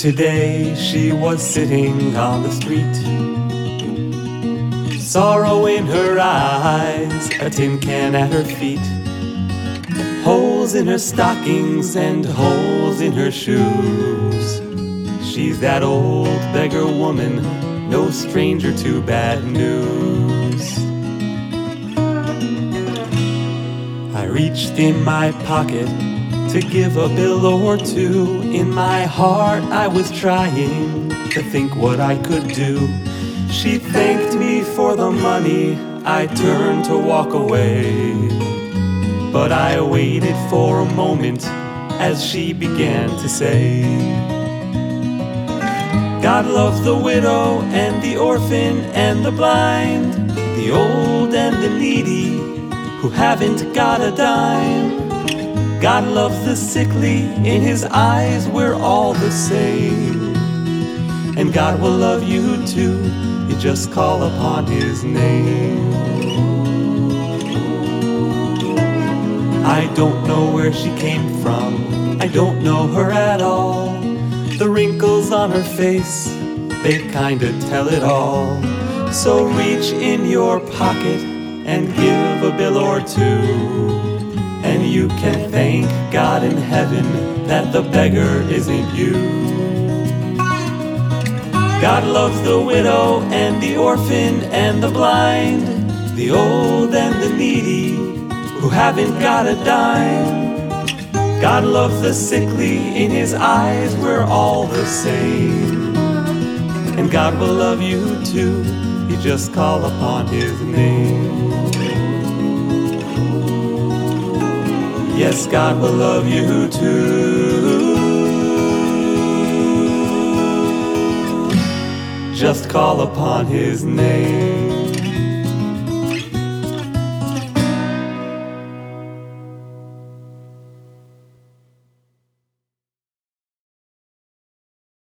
Today she was sitting on the street, sorrow in her eyes, a tin can at her feet, holes in her stockings and holes in her shoes. She's that old beggar woman, no stranger to bad news. I reached in my pocket to give a bill or two. In my heart I was trying to think what I could do. She thanked me for the money, I turned to walk away, but I waited for a moment as she began to say, God loves the widow and the orphan and the blind, the old and the needy who haven't got a dime. God loves the sickly, in His eyes we're all the same. And God will love you too, you just call upon His name. I don't know where she came from, I don't know her at all. The wrinkles on her face, they kinda tell it all. So reach in your pocket and give a bill or two, and you can thank God in heaven that the beggar isn't you. God loves the widow and the orphan and the blind, the old and the needy who haven't got a dime. God loves the sickly, in His eyes we're all the same. And God will love you too, you just call upon His name. Yes, God will love you too, just call upon His name.